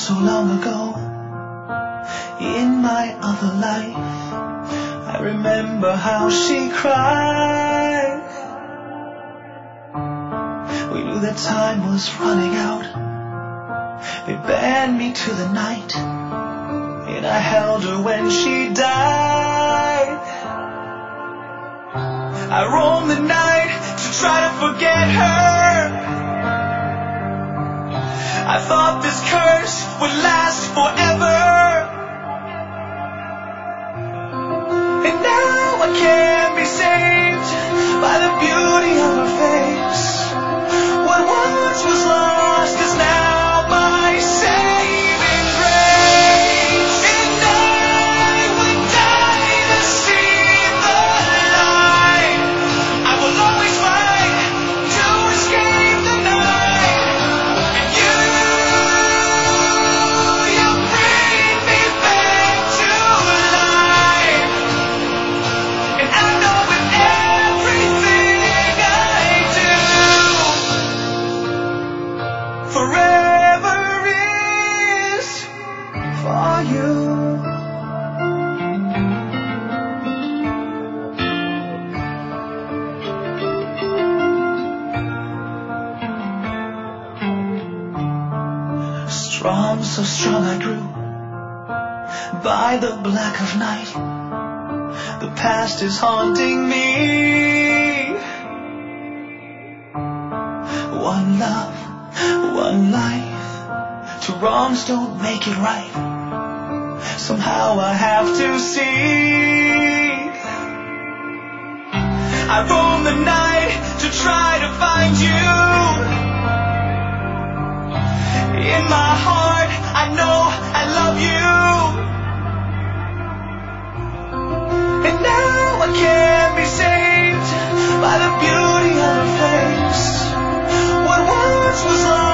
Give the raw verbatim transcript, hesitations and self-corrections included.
so long ago. In my other life, I remember how she cried. We knew that time was running out. They banned me to the night, and I held her when she died. I roamed the night to try to forget her. I thought this curse would last forever, and now I can't be saved by the beauty of her face. What once was lost is now my saving grace, and I would die to see the light. I will always fight to escape the night, and you, you bring me back to life. And I know with everything I do, forever is for you. Strong, so strong I grew by the black of night. The past is haunting me. One love, one life. Two wrongs don't make it right. Somehow I have to see. I roam the night to try to find you. In my heart, I know I love you. And now I can't be saved by the beauty of her face. What once was love